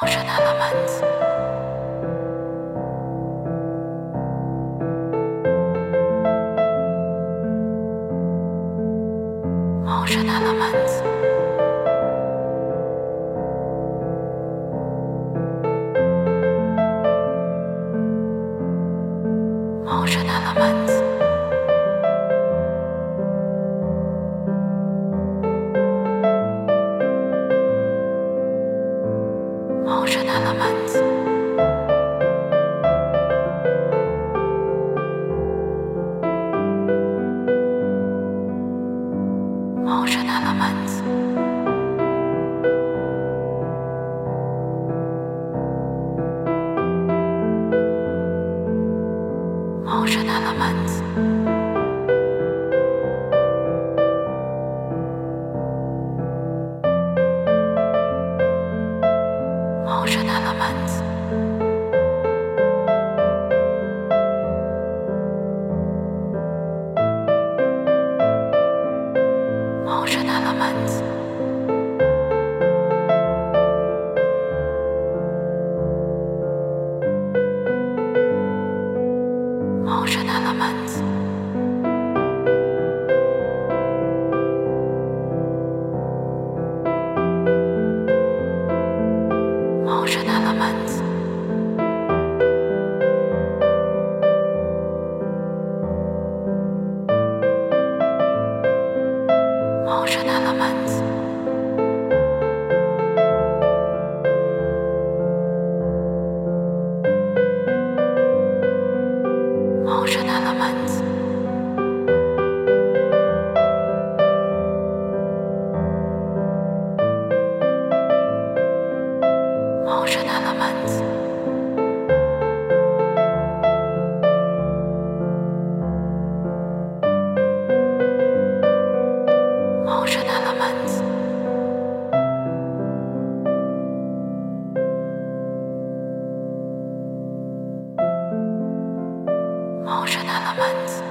Motion elements. Motion elements. Motion elements. Motion elements. Motion elements. Motion elements. Motion elements. Motion elements. Motion elements. Motion elements. Motion elements. Motion elements. Motion elements. Motion elements. Motion elements.